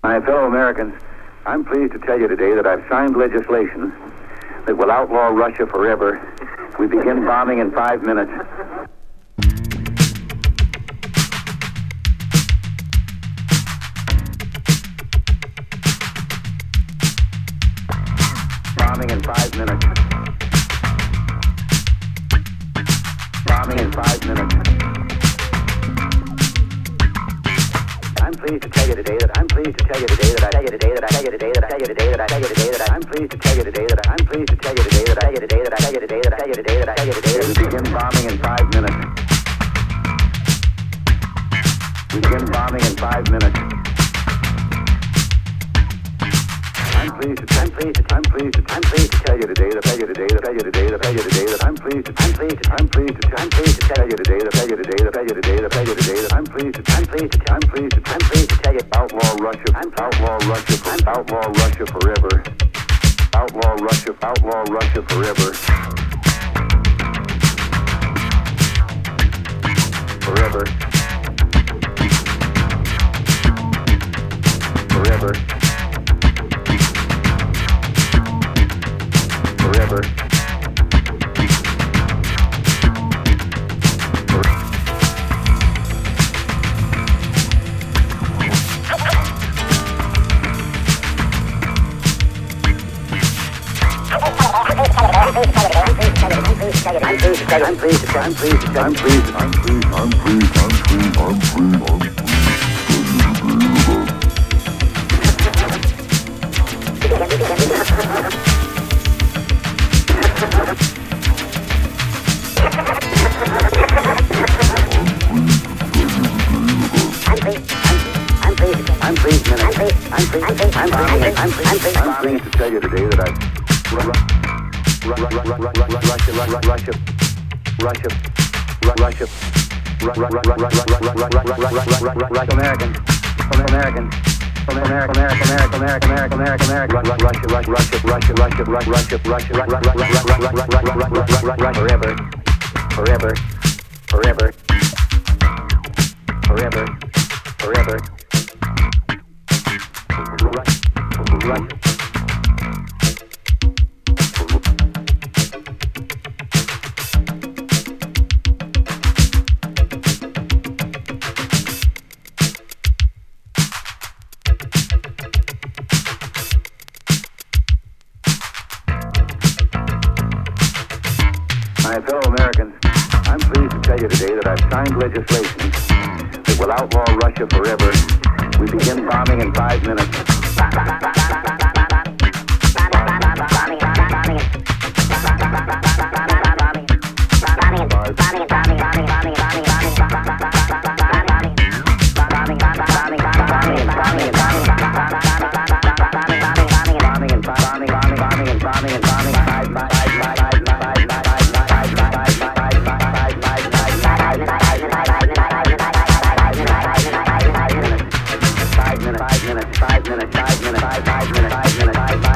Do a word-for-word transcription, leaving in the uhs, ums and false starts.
My fellow Americans, I'm pleased to tell you today that I've signed legislation that will outlaw Russia forever. We begin bombing in five minutes. Bombing in five minutes. Bombing in five minutes. I'm pleased to tell you today that I'm pleased to tell you today that I tell you today that I tell you today that I tell you today that I tell you today that I'm pleased to tell you today that I'm pleased to tell you today that I tell you today that I tell you today that I tell you today that I tell you today that we begin bombing in five minutes. We begin bombing in five minutes. I'm pleased to I'm pleased to I'm pleased to I'm pleased to tell you today that tell you today that tell you today that tell you today that I'm pleased to I'm pleased to I'm pleased to I'm pleased to tell you today that tell you today that tell you today that tell you today that I'm pleased to I'm pleased to I'm pleased to I'm pleased to tell you outlaw Russia I'm outlaw Russia I'm outlaw Russia forever. Outlaw Russia outlaw Russia forever. Forever. Forever. Forever. I'm pleased to I'm pleased to I'm pleased to I'm pleased to I'm pleased I'm pleased I'm pleased I'm pleased I'm pleased I'm pleased I'm pleased I'm pleased I'm pleased I'm pleased I'm pleased I'm pleased to tell you today that I Russia, Russia, Russia, Russia, Russia, Russia, American, American, American, American, American, American, American, American, Russia, Russia, Russia, Russia, Russia, Russia, Russia, forever, forever, forever, forever, forever, Russia. My fellow Americans, I'm pleased to tell you today that I've signed legislation that will outlaw Russia forever. We begin bombing in five minutes. Five minutes, five minutes, five minutes, five minutes, five minutes, five minutes, five minutes.